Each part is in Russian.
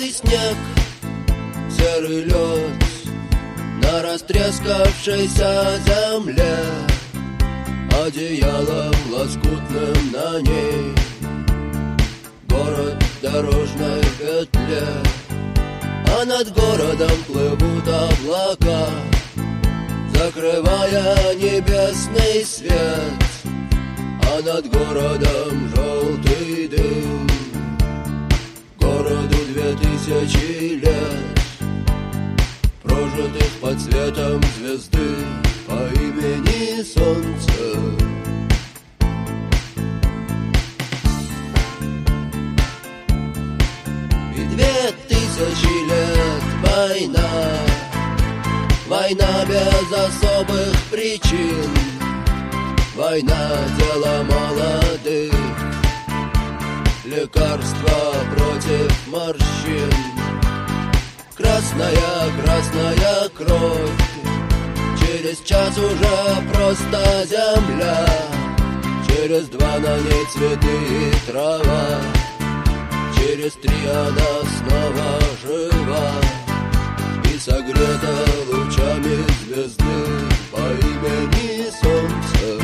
белый снег, серый лед на растрескавшейся земле, одеялом лоскутным на ней город в дорожной петле. А над городом плывут облака, закрывая небесный свет. А над городом желтый дым, городу 2000 лет, прожитых под светом звезды по имени Солнце. И 2000 лет война, война без особых причин, война — дело молодых, лекарства против морщин. Красная, красная кровь, через час уже просто земля, через 2 на ней цветы и трава, через 3 она снова жива и согрета лучами звезды по имени Солнце.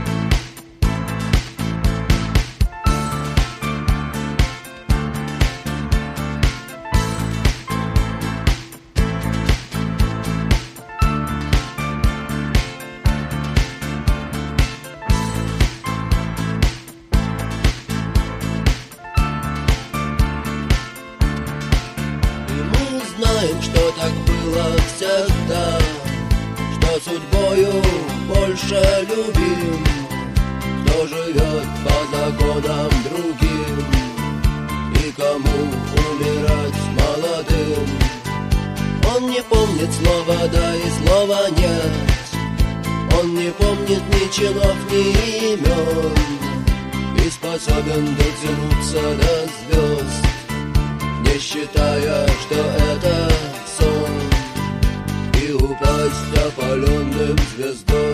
Знаем, что так было всегда, что судьбою больше любим, кто живет по законам другим и кому умирать молодым. Он не помнит слова «да» и слова «нет», он не помнит ни чинов, ни имен и способен дотянуться до звезд, не считая, что это сон, и упасть опаленным звездой.